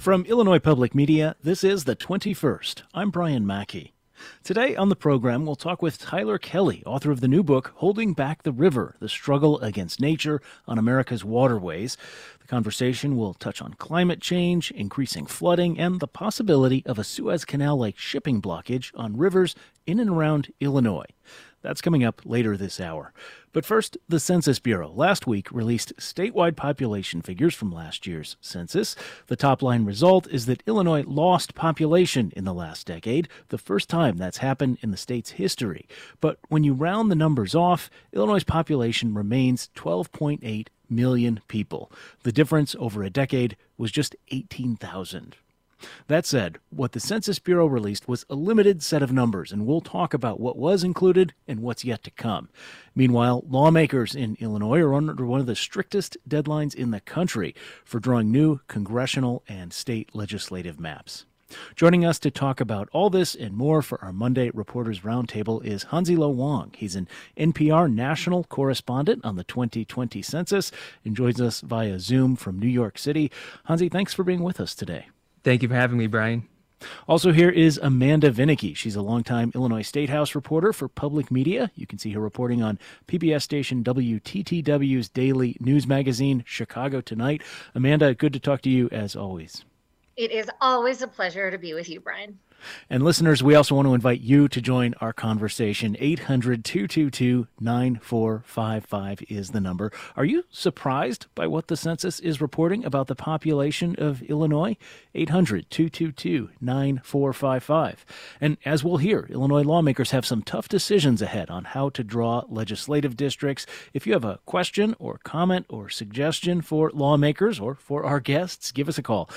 From Illinois Public Media, this is The 21st. I'm Brian Mackey. Today on the program, we'll talk with Tyler Kelly, author of the new book, Holding Back the River, The Struggle Against Nature on America's Waterways. The conversation will touch on climate change, increasing flooding, and the possibility of a Suez Canal-like shipping blockage on rivers in and around Illinois. That's coming up later this hour. But first, the Census Bureau last week released statewide population figures from last year's census. The top-line result is that Illinois lost population in the last decade, the first time that's happened in the state's history. But when you round the numbers off, Illinois' population remains 12.8 million people. The difference over a decade was just 18,000. That said, what the Census Bureau released was a limited set of numbers, and we'll talk about what was included and what's yet to come. Meanwhile, lawmakers in Illinois are under one of the strictest deadlines in the country for drawing new congressional and state legislative maps. Joining us to talk about all this and more for our Monday Reporters Roundtable is Hansi-Lo Wang. He's an NPR national correspondent on the 2020 census and joins us via Zoom from New York City. Hansi, thanks for being with us today. Thank you for having me, Brian. Also here is Amanda Vinicky. She's a longtime Illinois State House reporter for Public Media. You can see her reporting on PBS station WTTW's daily news magazine, Chicago Tonight. Amanda, good to talk to you as always. It is always a pleasure to be with you, Brian. And listeners, we also want to invite you to join our conversation. 800-222-9455 is the number. Are you surprised by what the census is reporting about the population of Illinois? 800-222-9455. And as we'll hear, Illinois lawmakers have some tough decisions ahead on how to draw legislative districts. If you have a question or comment or suggestion for lawmakers or for our guests, give us a call.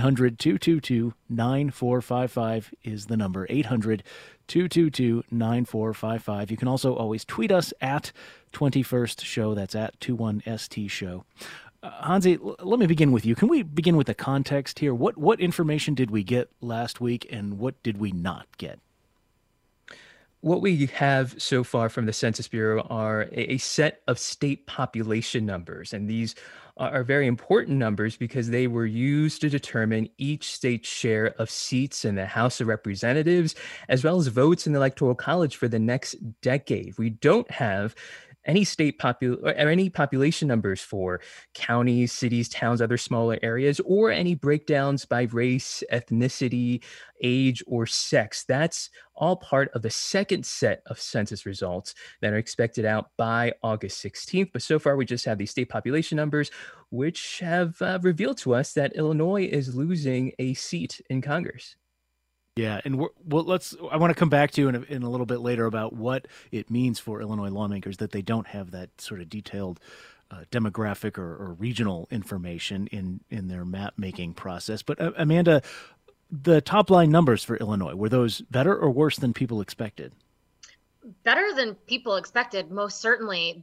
800-222-9455 is the number, 800-222-9455. You can also always tweet us at 21st Show. That's at 21ST Show. Hansi, let me begin with you. Can we begin with the context here? What information did we get last week and what did we not get? What we have so far from the Census Bureau are a set of state population numbers, and these are very important numbers because they were used to determine each state's share of seats in the House of Representatives, as well as votes in the Electoral College for the next decade. We don't have any any population numbers for counties, cities, towns, other smaller areas, or any breakdowns by race, ethnicity, age, or sex. That's all part of the second set of census results that are expected out by August 16th. But so far, we just have these state population numbers, which have revealed to us that Illinois is losing a seat in Congress. Yeah, and I want to come back to you in a little bit later about what it means for Illinois lawmakers that they don't have that sort of detailed demographic or regional information in their map-making process. But Amanda, the top-line numbers for Illinois, were those better or worse than people expected? Better than people expected, most certainly.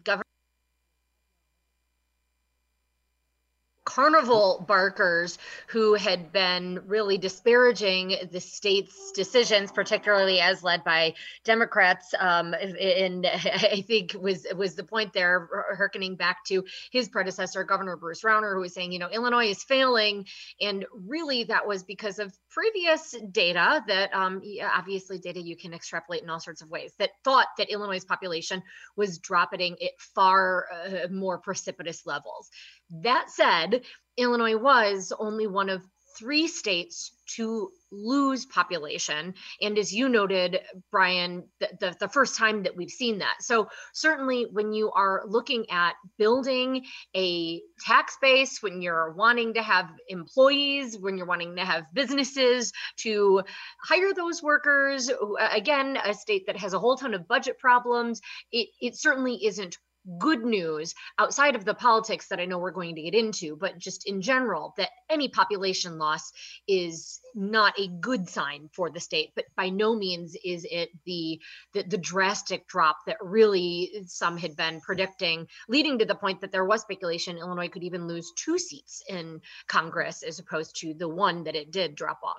Carnival barkers who had been really disparaging the state's decisions, particularly as led by Democrats, and I think was the point there, hearkening back to his predecessor, Governor Bruce Rauner, who was saying, Illinois is failing, and really that was because of previous data that obviously data you can extrapolate in all sorts of ways that thought that Illinois' population was dropping at far more precipitous levels. That said, Illinois was only one of 3 states to lose population. And as you noted, Brian, the first time that we've seen that. So certainly when you are looking at building a tax base, when you're wanting to have employees, when you're wanting to have businesses to hire those workers, again, a state that has a whole ton of budget problems, it certainly isn't good news outside of the politics that I know we're going to get into, but just in general, that any population loss is not a good sign for the state, but by no means is it the drastic drop that really some had been predicting, leading to the point that there was speculation Illinois could even lose 2 seats in Congress as opposed to the one that it did drop off.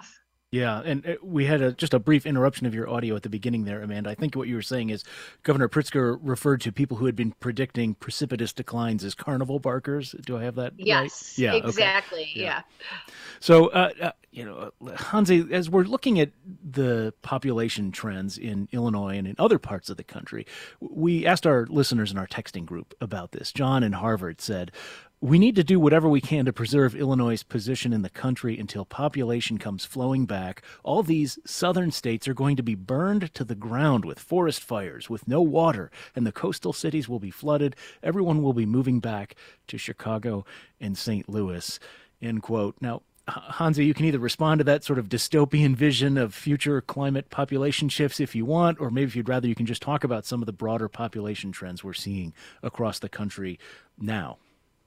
Yeah, and we had just a brief interruption of your audio at the beginning there, Amanda. I think what you were saying is Governor Pritzker referred to people who had been predicting precipitous declines as carnival barkers. Do I have that right? Yes, Yeah, okay. exactly. Yeah. Yeah. So, Hansi, as we're looking at the population trends in Illinois and in other parts of the country, we asked our listeners in our texting group about this. John in Harvard said, we need to do whatever we can to preserve Illinois' position in the country until population comes flowing back. All these southern states are going to be burned to the ground with forest fires, with no water, and the coastal cities will be flooded. Everyone will be moving back to Chicago and St. Louis. End quote. Now, Hansi, you can either respond to that sort of dystopian vision of future climate population shifts if you want, or maybe if you'd rather, you can just talk about some of the broader population trends we're seeing across the country now.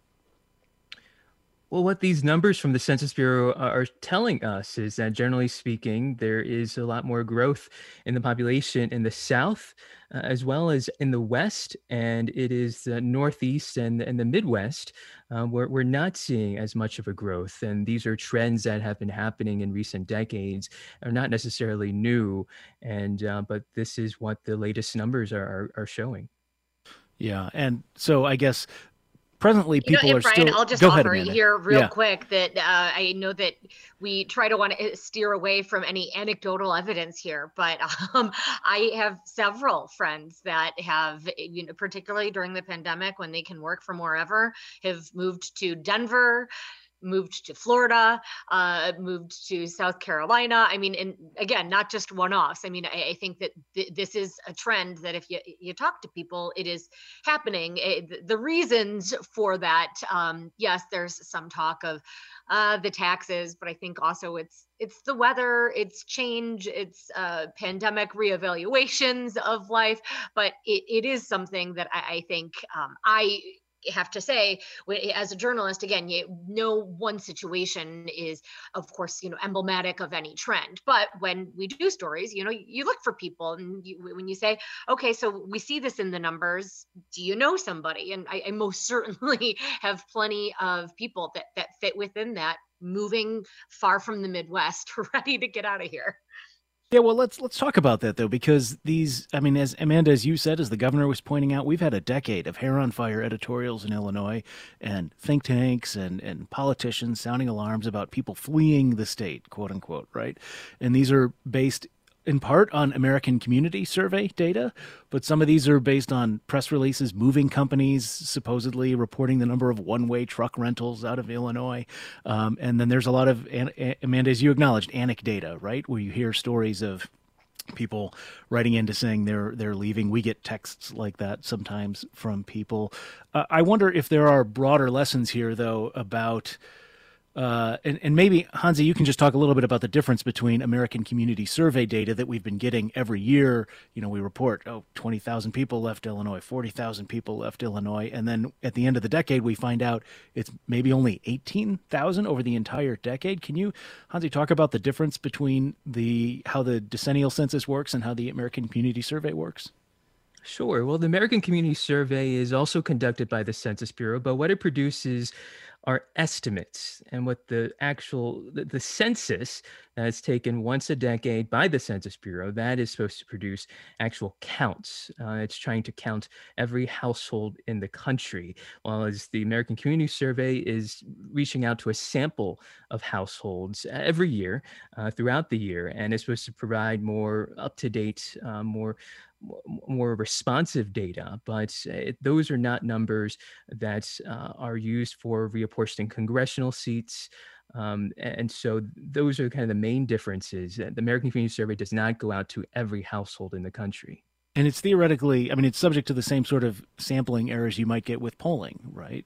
Well, what these numbers from the Census Bureau are telling us is that generally speaking, there is a lot more growth in the population in the South, as well as in the West, and it is the Northeast and the Midwest where we're not seeing as much of a growth. And these are trends that have been happening in recent decades, are not necessarily new, and but this is what the latest numbers are showing. Yeah, and so I guess presently people And are Brian, still. I'll just Go ahead, offer Amanda. here real Yeah. quick that I know that we try to want to steer away from any anecdotal evidence here, but I have several friends that have, particularly during the pandemic when they can work from wherever, have moved to Denver, moved to Florida, moved to South Carolina. I mean, and again, not just one-offs. I mean, I think that this is a trend that if you talk to people, it is happening. The reasons for that, yes, there's some talk of the taxes, but I think also it's the weather, it's change, it's pandemic reevaluations of life. But it is something that I think I have to say, as a journalist, again, no one situation is, of course, emblematic of any trend. But when we do stories, you look for people, and when you say, okay, so we see this in the numbers, do you know somebody? And I most certainly have plenty of people that fit within that, moving far from the Midwest, ready to get out of here. Yeah, well, let's talk about that though, because these, I mean, as Amanda, as you said, as the governor was pointing out, we've had a decade of hair on fire editorials in Illinois, and think tanks and politicians sounding alarms about people fleeing the state, quote unquote, right? And these are based in part on American Community Survey data, but some of these are based on press releases, moving companies supposedly reporting the number of one-way truck rentals out of Illinois. And then there's a lot of, Amanda, as you acknowledged, anecdata, right? Where you hear stories of people writing into saying they're leaving. We get texts like that sometimes from people. I wonder if there are broader lessons here, though, about and maybe, Hansi, you can just talk a little bit about the difference between American Community Survey data that we've been getting every year. We report, 20,000 people left Illinois, 40,000 people left Illinois. And then at the end of the decade, we find out it's maybe only 18,000 over the entire decade. Can you, Hansi, talk about the difference between how the decennial census works and how the American Community Survey works? Sure. Well, the American Community Survey is also conducted by the Census Bureau, but what it produces are estimates. And what the census that's taken once a decade by the Census Bureau, that is supposed to produce actual counts. It's trying to count every household in the country, while as the American Community Survey is reaching out to a sample of households every year throughout the year, and it's supposed to provide more up-to-date, more responsive data, but those are not numbers that are used for reapportioning congressional seats. And so those are kind of the main differences. The American Community Survey does not go out to every household in the country. And it's theoretically, I mean, it's subject to the same sort of sampling errors you might get with polling, right?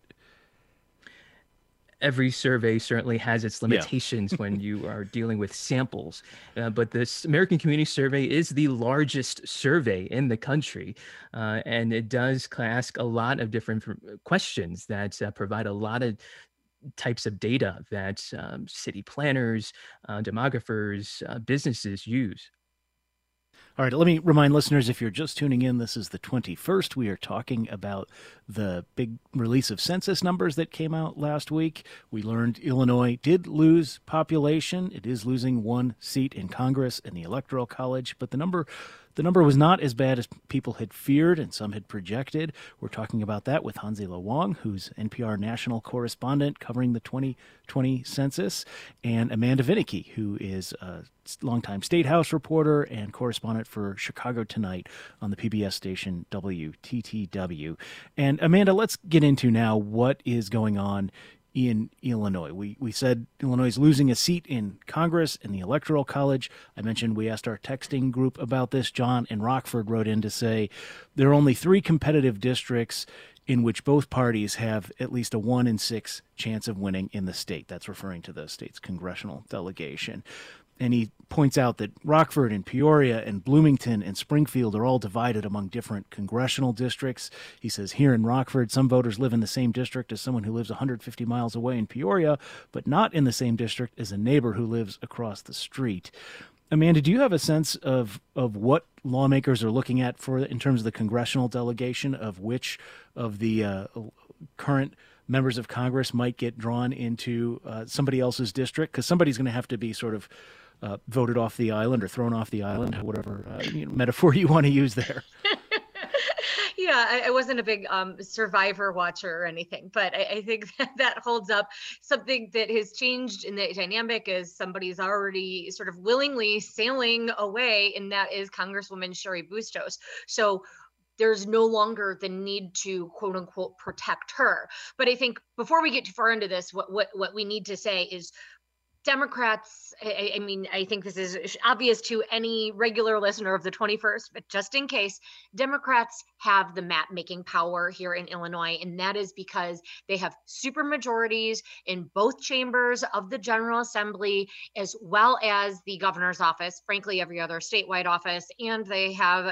Every survey certainly has its Yeah. limitations when you are dealing with samples. But this American Community Survey is the largest survey in the country. And it does ask a lot of different questions that provide a lot of types of data that city planners, demographers, businesses use. All right, let me remind listeners, if you're just tuning in, this is the 21st. We are talking about the big release of census numbers that came out last week. We learned Illinois did lose population. It is losing one seat in Congress and the Electoral College, but the number was not as bad as people had feared and some had projected. We're talking about that with Hansi-Lo Wang, who's NPR national correspondent covering the 2020 census, and Amanda Vinicky, who is a longtime State House reporter and correspondent for Chicago Tonight on the PBS station WTTW. And Amanda, let's get into now what is going on in Illinois. We said Illinois is losing a seat in Congress and the Electoral College. I mentioned we asked our texting group about this. John in Rockford wrote in to say there are only 3 competitive districts in which both parties have at least a 1 in 6 chance of winning in the state. That's referring to the state's congressional delegation. And he points out that Rockford and Peoria and Bloomington and Springfield are all divided among different congressional districts. He says here in Rockford, some voters live in the same district as someone who lives 150 miles away in Peoria, but not in the same district as a neighbor who lives across the street. Amanda, do you have a sense of what lawmakers are looking at for in terms of the congressional delegation, of which of the current members of Congress might get drawn into somebody else's district? Because somebody's going to have to be sort of voted off the island or thrown off the island, whatever metaphor you want to use there. Yeah, I wasn't a big Survivor watcher or anything, but I think that holds up. Something that has changed in the dynamic is somebody's already sort of willingly sailing away, and that is Congresswoman Cheri Bustos. So there's no longer the need to quote unquote protect her. But I think before we get too far into this, what we need to say is Democrats, I mean, I think this is obvious to any regular listener of the 21st, but just in case, Democrats have the map making power here in Illinois, and that is because they have supermajorities in both chambers of the General Assembly, as well as the governor's office, frankly, every other statewide office, and they have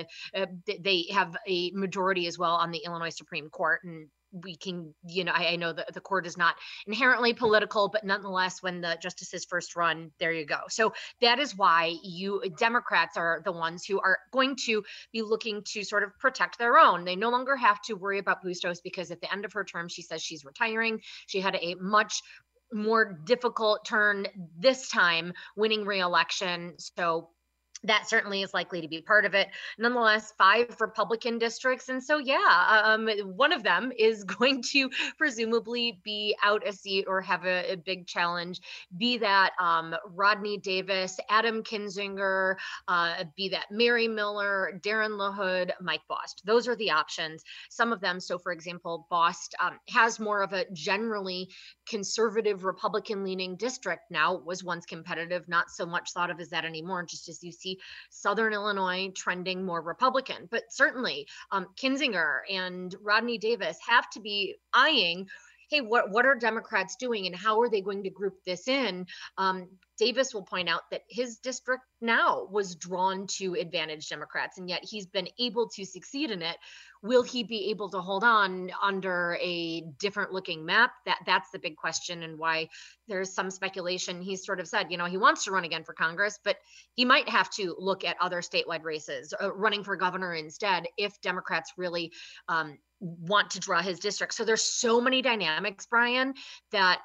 a majority as well on the Illinois Supreme Court. And we can, I know that the court is not inherently political, but nonetheless, when the justices first run, there you go. So that is why Democrats are the ones who are going to be looking to sort of protect their own. They no longer have to worry about Bustos because at the end of her term, she says she's retiring. She had a much more difficult turn this time, winning re-election. So that certainly is likely to be part of it. Nonetheless, 5 Republican districts. And so, one of them is going to presumably be out a seat or have a big challenge, be that Rodney Davis, Adam Kinzinger, be that Mary Miller, Darren LaHood, Mike Bost. Those are the options. Some of them, so for example, Bost has more of a generally conservative Republican-leaning district now, was once competitive, not so much thought of as that anymore, just as you see Southern Illinois trending more Republican. But certainly Kinzinger and Rodney Davis have to be eyeing, hey, what are Democrats doing and how are they going to group this in? Davis will point out that his district now was drawn to advantage Democrats, and yet he's been able to succeed in it. Will he be able to hold on under a different looking map? That's the big question, and why there's some speculation. He's sort of said, he wants to run again for Congress, but he might have to look at other statewide races, running for governor instead, if Democrats really want to draw his district. So there's so many dynamics, Brian, that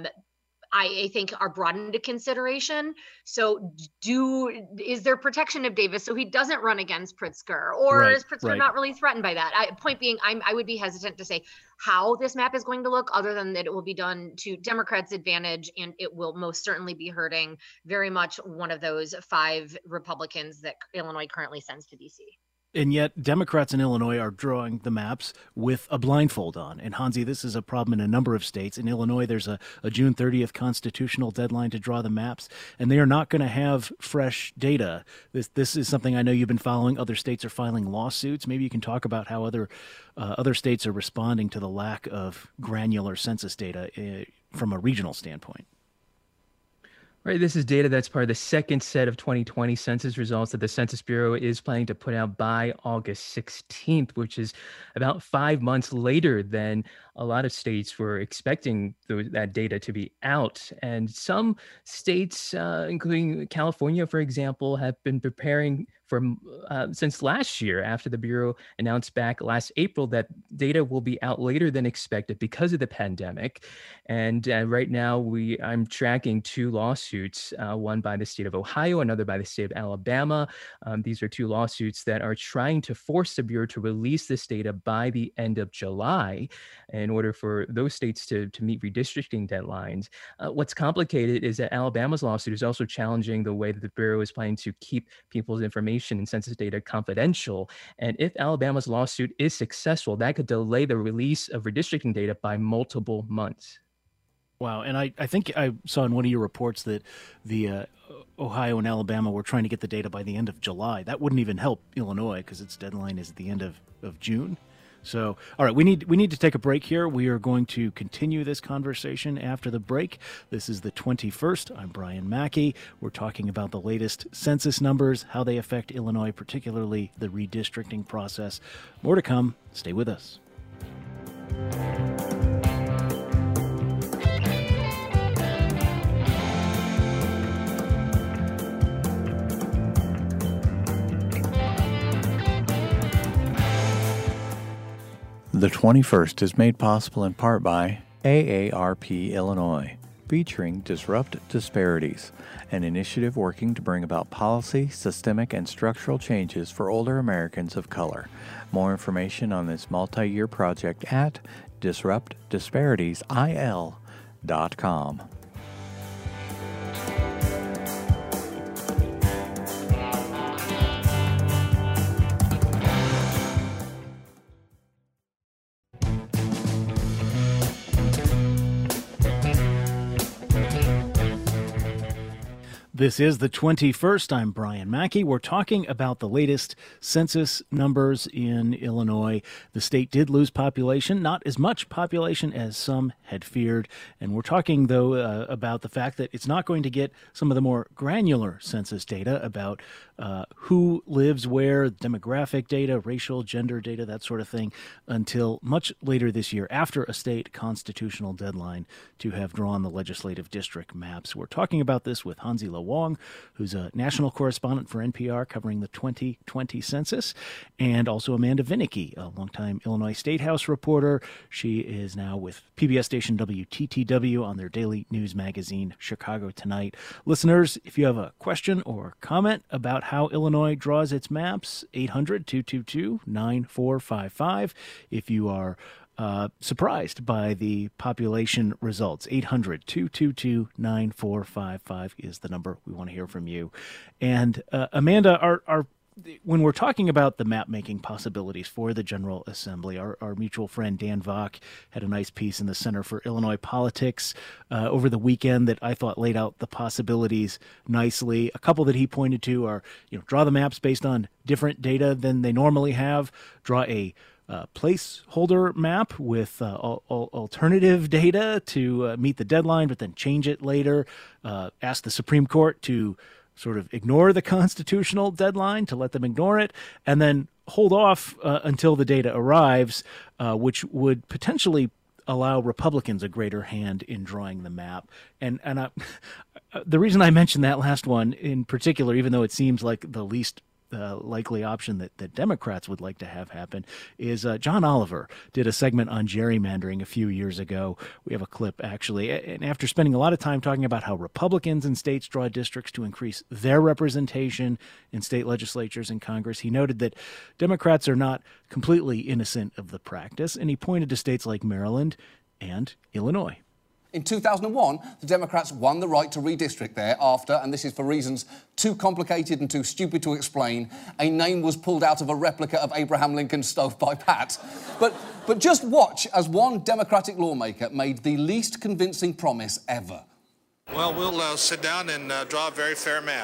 I think are brought into consideration. So is there protection of Davis so he doesn't run against Pritzker, or is Pritzker not really threatened by that? Point being, I would be hesitant to say how this map is going to look, other than that it will be done to Democrats' advantage, and it will most certainly be hurting very much one of those 5 Republicans that Illinois currently sends to DC. And yet Democrats in Illinois are drawing the maps with a blindfold on. And Hansi, this is a problem in a number of states. In Illinois, there's a June 30th constitutional deadline to draw the maps, and they are not going to have fresh data. This is something I know you've been following. Other states are filing lawsuits. Maybe you can talk about how other states are responding to the lack of granular census data from a regional standpoint. Right. This is data that's part of the second set of 2020 census results that the Census Bureau is planning to put out by August 16th, which is about 5 months later than a lot of states were expecting that data to be out. And some states, including California, for example, have been preparing since last year, after the Bureau announced back last April that data will be out later than expected because of the pandemic. And right now, I'm tracking two lawsuits, one by the state of Ohio, another by the state of Alabama. These are two lawsuits that are trying to force the Bureau to release this data by the end of July in order for those states to meet redistricting deadlines. What's complicated is that Alabama's lawsuit is also challenging the way that the Bureau is planning to keep people's information and census data confidential. And if Alabama's lawsuit is successful, that could delay the release of redistricting data by multiple months. Wow. And I think I saw in one of your reports that the Ohio and Alabama were trying to get the data by the end of July. That wouldn't even help Illinois because its deadline is at the end of June. So, all right, we need to take a break here. We are going to continue this conversation after the break. This is the 21st. I'm Brian Mackey. We're talking about the latest census numbers, how they affect Illinois, particularly the redistricting process. More to come. Stay with us. The 21st is made possible in part by AARP Illinois, featuring Disrupt Disparities, an initiative working to bring about policy, systemic, and structural changes for older Americans of color. More information on this multi-year project at disruptdisparitiesil.com. This is the 21st. I'm Brian Mackey. We're talking about the latest census numbers in Illinois. The state did lose population, not as much population as some had feared. And we're talking, though, about the fact that it's not going to get some of the more granular census data about who lives where, demographic data, racial, gender data, that sort of thing, until much later this year, after a state constitutional deadline to have drawn the legislative district maps. We're talking about this with Hansi-Lo Wong, who's a national correspondent for NPR covering the 2020 census, and also Amanda Vinicky, a longtime Illinois State House reporter. She is now with PBS station WTTW on their daily news magazine, Chicago Tonight. Listeners, if you have a question or comment about how Illinois draws its maps, 800-222-9455. If you are surprised by the population results, 800-222-9455 is the number. We want to hear from you. And Amanda, when we're talking about the map-making possibilities for the General Assembly, our mutual friend Dan Vock had a nice piece in the Center for Illinois Politics over the weekend that I thought laid out the possibilities nicely. A couple that he pointed to are, draw the maps based on different data than they normally have, draw a placeholder map with alternative data to meet the deadline, but then change it later, ask the Supreme Court to sort of ignore the constitutional deadline, to let them ignore it, and then hold off until the data arrives, which would potentially allow Republicans a greater hand in drawing the map. And the reason I mentioned that last one in particular, even though it seems like the least likely option that Democrats would like to have happen, is John Oliver did a segment on gerrymandering a few years ago. We have a clip, actually. And after spending a lot of time talking about how Republicans in states draw districts to increase their representation in state legislatures and Congress, he noted that Democrats are not completely innocent of the practice, and he pointed to states like Maryland and Illinois. In 2001, the Democrats won the right to redistrict there after, and this is for reasons too complicated and too stupid to explain, a name was pulled out of a replica of Abraham Lincoln's Stove by Pat. But just watch as one Democratic lawmaker made the least convincing promise ever. Well, we'll sit down and draw a very fair map.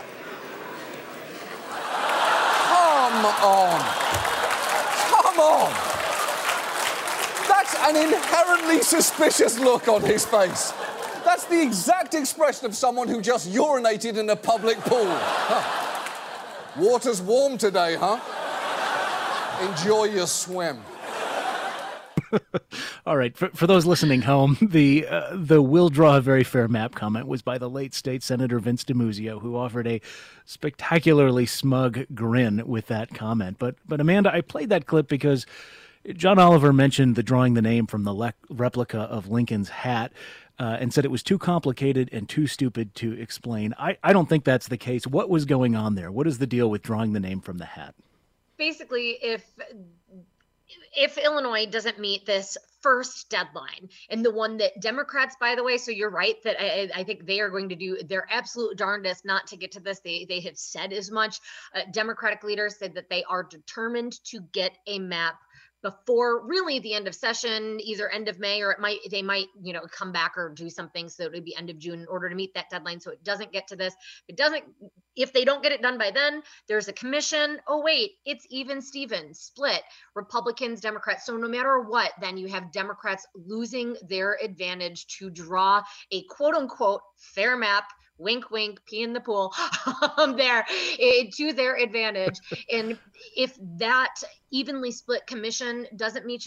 Come on. Come on. That's an inherently suspicious look on his face. That's the exact expression of someone who just urinated in a public pool. Huh. Water's warm today, huh? Enjoy your swim. All right. For those listening home, the "will draw a very fair map" comment was by the late state Senator Vince DiMuzio, who offered a spectacularly smug grin with that comment. But Amanda, I played that clip because John Oliver mentioned the drawing the name from the replica of Lincoln's hat and said it was too complicated and too stupid to explain. I don't think that's the case. What was going on there? What is the deal with drawing the name from the hat? Basically, if Illinois doesn't meet this first deadline, and the one that Democrats, by the way, so you're right that I think they are going to do their absolute darndest not to get to this. They have said as much. Democratic leaders said that they are determined to get a map before really the end of session, either end of May, or they might come back or do something so it would be end of June in order to meet that deadline, so it doesn't get to this. If they don't get it done by then, there's a commission. Oh wait, it's even Steven split, Republicans, Democrats. So no matter what, then you have Democrats losing their advantage to draw a quote unquote fair map. Wink, wink, pee in the pool to their advantage. And if that evenly split commission doesn't meet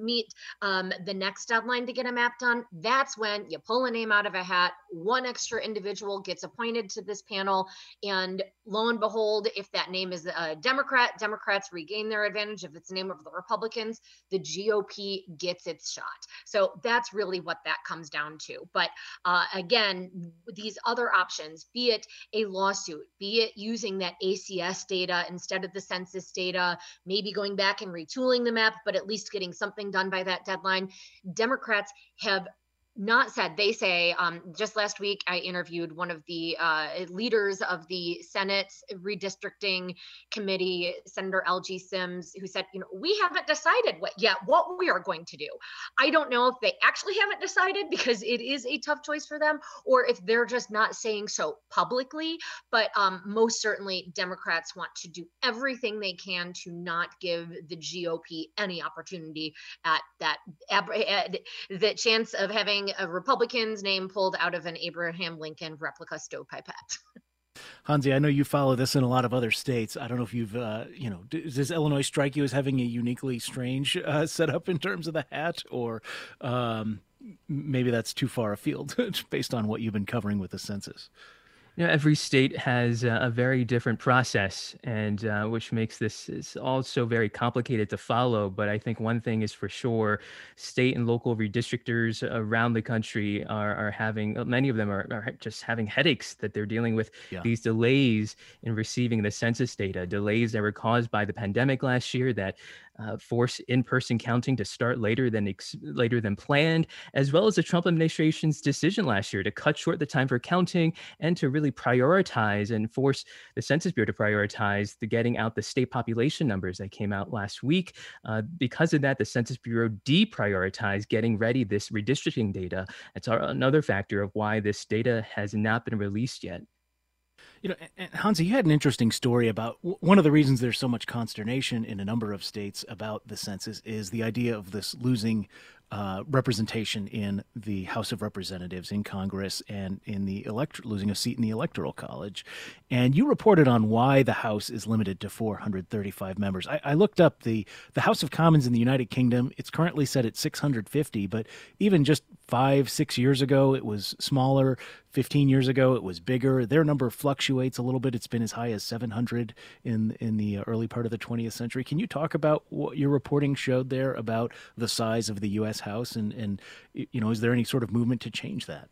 the next deadline to get a map done, that's when you pull a name out of a hat. One extra individual gets appointed to this panel. And lo and behold, if that name is a Democrat, Democrats regain their advantage. If it's the name of the Republicans, the GOP gets its shot. So that's really what that comes down to. But again, these other options, be it a lawsuit, be it using that ACS data instead of the census data, maybe going back and retooling the map, but at least getting something done by that deadline. Democrats have not said. They say, just last week, I interviewed one of the leaders of the Senate's redistricting committee, Senator L.G. Sims, who said, we haven't decided what we are going to do. I don't know if they actually haven't decided because it is a tough choice for them, or if they're just not saying so publicly. But most certainly, Democrats want to do everything they can to not give the GOP any opportunity at the chance of having a Republican's name pulled out of an Abraham Lincoln replica stovepipe hat. Hansi, I know you follow this in a lot of other states. I don't know if you've, does Illinois strike you as having a uniquely strange setup in terms of the hat, or maybe that's too far afield based on what you've been covering with the census? Every state has a very different process, and which makes this is also very complicated to follow. But I think one thing is for sure, state and local redistrictors around the country are having, many of them are just having headaches that they're dealing with. These delays in receiving the census data, delays that were caused by the pandemic last year that force in-person counting to start later than planned, as well as the Trump administration's decision last year to cut short the time for counting and to really prioritize and force the Census Bureau to prioritize the getting out the state population numbers that came out last week. Because of that, the Census Bureau deprioritized getting ready this redistricting data. That's another factor of why this data has not been released yet. Hansi, you had an interesting story about one of the reasons there's so much consternation in a number of states about the census is the idea of this losing representation in the House of Representatives, in Congress, and in the losing a seat in the Electoral College. And you reported on why the House is limited to 435 members. I looked up the House of Commons in the United Kingdom. It's currently set at 650, but even just 5-6 years ago, it was smaller. 15 years ago, it was bigger. Their number fluctuates a little bit. It's been as high as 700 in the early part of the 20th century. Can you talk about what your reporting showed there about the size of the U.S. House, and is there any sort of movement to change that?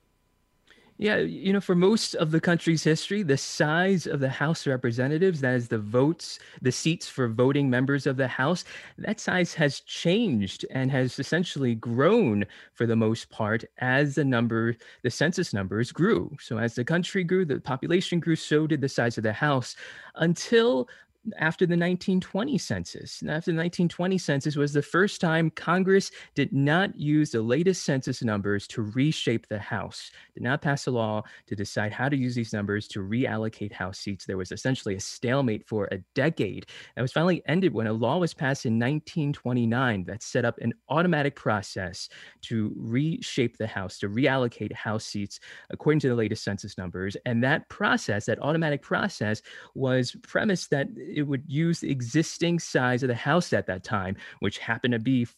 Yeah, for most of the country's history, the size of the House of Representatives, that is the seats for voting members of the House, that size has changed and has essentially grown for the most part as the census numbers grew. So as the country grew, the population grew, so did the size of the House until after the 1920 census. And after the 1920 census was the first time Congress did not use the latest census numbers to reshape the House, did not pass a law to decide how to use these numbers to reallocate House seats. There was essentially a stalemate for a decade. That was finally ended when a law was passed in 1929 that set up an automatic process to reshape the House, to reallocate House seats according to the latest census numbers. And that process, that automatic process, was premised that it would use the existing size of the House at that time, which happened to be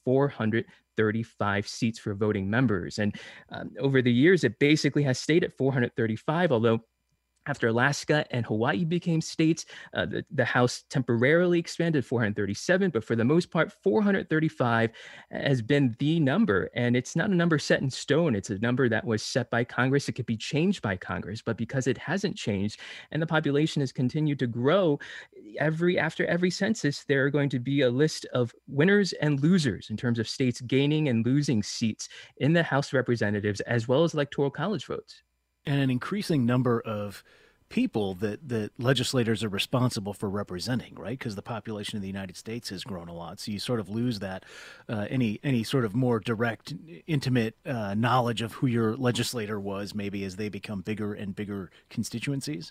435 seats for voting members. And over the years, it basically has stayed at 435, although after Alaska and Hawaii became states, the House temporarily expanded 437, but for the most part, 435 has been the number. And it's not a number set in stone. It's a number that was set by Congress. It could be changed by Congress, but because it hasn't changed and the population has continued to grow, after every census, there are going to be a list of winners and losers in terms of states gaining and losing seats in the House of Representatives, as well as electoral college votes. And an increasing number of people that legislators are responsible for representing, right? Because the population of the United States has grown a lot. So you sort of lose that any sort of more direct, intimate knowledge of who your legislator was, maybe as they become bigger and bigger constituencies.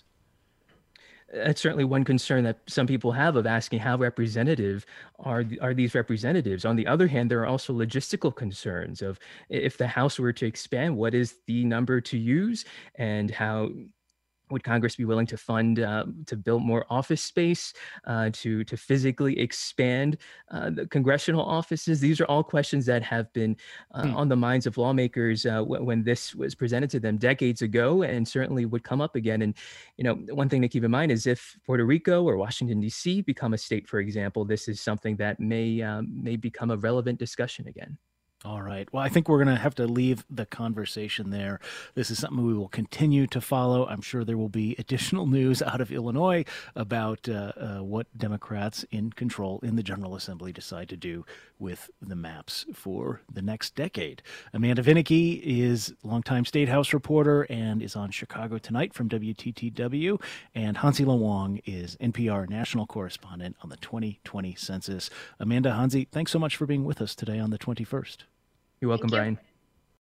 That's certainly one concern that some people have of asking how representative are these representatives. On the other hand, there are also logistical concerns of if the House were to expand, what is the number to use, and how would Congress be willing to fund to build more office space, to physically expand the congressional offices? These are all questions that have been on the minds of lawmakers when this was presented to them decades ago, and certainly would come up again. And one thing to keep in mind is if Puerto Rico or Washington D.C. become a state, for example, this is something that may become a relevant discussion again. All right. Well, I think we're going to have to leave the conversation there. This is something we will continue to follow. I'm sure there will be additional news out of Illinois about what Democrats in control in the General Assembly decide to do with the maps for the next decade. Amanda Vinicky is longtime State House reporter and is on Chicago Tonight from WTTW. And Hansi Lo Wang is NPR national correspondent on the 2020 census. Amanda, Hansi, thanks so much for being with us today on the 21st. You're welcome, Brian.